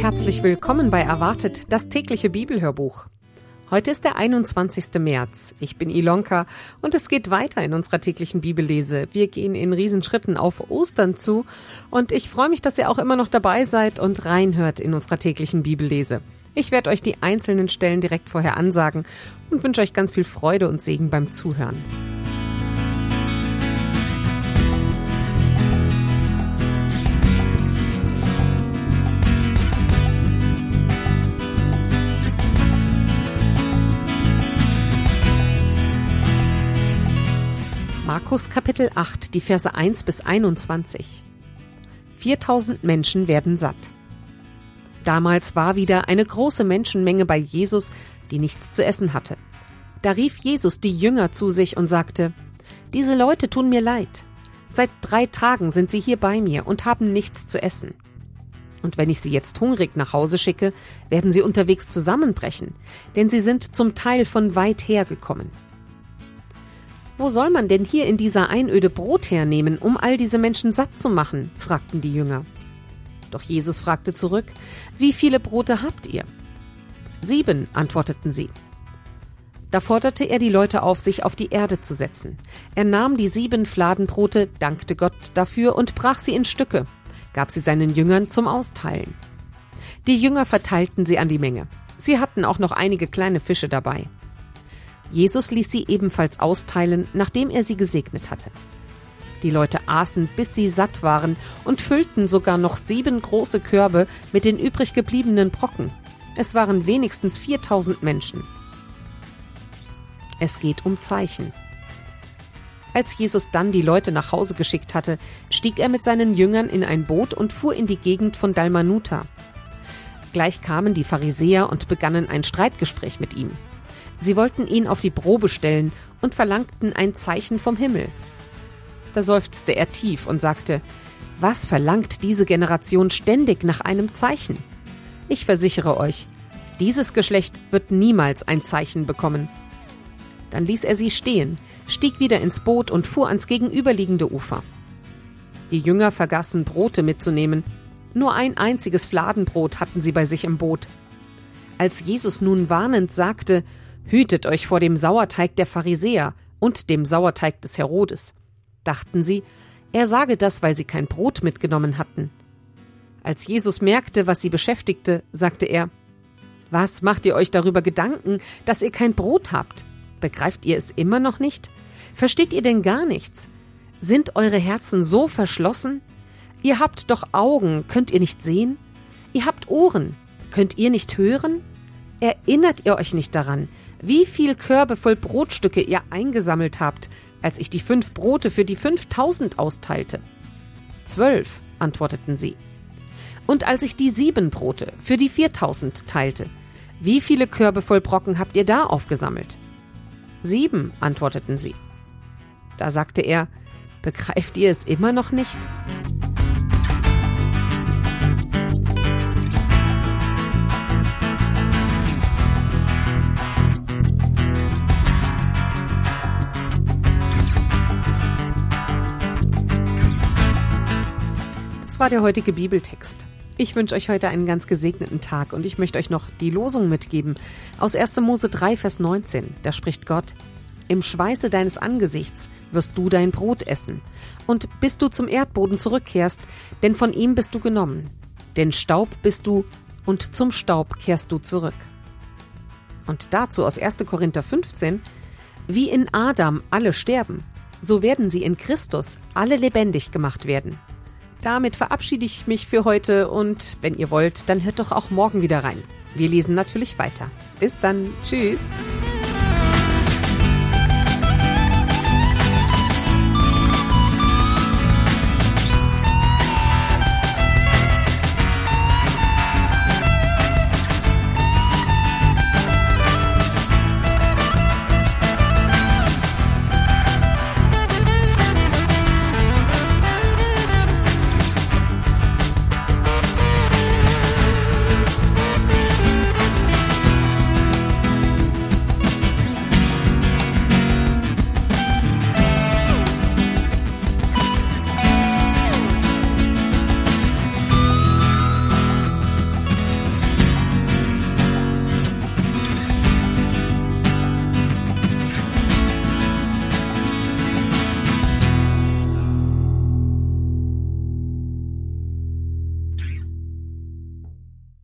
herzlich willkommen bei Erwartet, das tägliche Bibelhörbuch. Heute ist der 21. März. Ich bin Ilonka und es geht weiter in unserer täglichen Bibellese. Wir gehen in Riesenschritten auf Ostern zu und ich freue mich, dass ihr auch immer noch dabei seid und reinhört in unserer täglichen Bibellese. Ich werde euch die einzelnen Stellen direkt vorher ansagen und wünsche euch ganz viel Freude und Segen beim Zuhören. Markus Kapitel 8, die Verse 1 bis 21. 4000 Menschen werden satt. Damals war wieder eine große Menschenmenge bei Jesus, die nichts zu essen hatte. Da rief Jesus die Jünger zu sich und sagte: Diese Leute tun mir leid. Seit 3 Tagen sind sie hier bei mir und haben nichts zu essen. Und wenn ich sie jetzt hungrig nach Hause schicke, werden sie unterwegs zusammenbrechen, denn sie sind zum Teil von weit her gekommen. Wo soll man denn hier in dieser Einöde Brot hernehmen, um all diese Menschen satt zu machen? Fragten die Jünger. Doch Jesus fragte zurück: Wie viele Brote habt ihr? 7, antworteten sie. Da forderte er die Leute auf, sich auf die Erde zu setzen. Er nahm die 7 Fladenbrote, dankte Gott dafür und brach sie in Stücke, gab sie seinen Jüngern zum Austeilen. Die Jünger verteilten sie an die Menge. Sie hatten auch noch einige kleine Fische dabei. Jesus ließ sie ebenfalls austeilen, nachdem er sie gesegnet hatte. Die Leute aßen, bis sie satt waren und füllten sogar noch 7 große Körbe mit den übrig gebliebenen Brocken. Es waren wenigstens 4000 Menschen. Es geht um Zeichen. Als Jesus dann die Leute nach Hause geschickt hatte, stieg er mit seinen Jüngern in ein Boot und fuhr in die Gegend von Dalmanuta. Gleich kamen die Pharisäer und begannen ein Streitgespräch mit ihm. Sie wollten ihn auf die Probe stellen und verlangten ein Zeichen vom Himmel. Da seufzte er tief und sagte: Was verlangt diese Generation ständig nach einem Zeichen? Ich versichere euch, dieses Geschlecht wird niemals ein Zeichen bekommen. Dann ließ er sie stehen, stieg wieder ins Boot und fuhr ans gegenüberliegende Ufer. Die Jünger vergaßen, Brote mitzunehmen. Nur ein einziges Fladenbrot hatten sie bei sich im Boot. Als Jesus nun warnend sagte: Hütet euch vor dem Sauerteig der Pharisäer und dem Sauerteig des Herodes, dachten sie, er sage das, weil sie kein Brot mitgenommen hatten. Als Jesus merkte, was sie beschäftigte, sagte er: Was macht ihr euch darüber Gedanken, dass ihr kein Brot habt? Begreift ihr es immer noch nicht? Versteht ihr denn gar nichts? Sind eure Herzen so verschlossen? Ihr habt doch Augen, könnt ihr nicht sehen? Ihr habt Ohren, könnt ihr nicht hören? Erinnert ihr euch nicht daran, wie viel Körbe voll Brotstücke ihr eingesammelt habt, als ich die 5 Brote für die 5000 austeilte? 12, antworteten sie. Und als ich die 7 Brote für die 4000 teilte, wie viele Körbe voll Brocken habt ihr da aufgesammelt? 7, antworteten sie. Da sagte er: Begreift ihr es immer noch nicht? Das war der heutige Bibeltext. Ich wünsche euch heute einen ganz gesegneten Tag und ich möchte euch noch die Losung mitgeben aus 1. Mose 3, Vers 19. Da spricht Gott: Im Schweiße deines Angesichts wirst du dein Brot essen und bis du zum Erdboden zurückkehrst, denn von ihm bist du genommen. Denn Staub bist du und zum Staub kehrst du zurück. Und dazu aus 1. Korinther 15: Wie in Adam alle sterben, so werden sie in Christus alle lebendig gemacht werden. Damit verabschiede ich mich für heute und wenn ihr wollt, dann hört doch auch morgen wieder rein. Wir lesen natürlich weiter. Bis dann. Tschüss.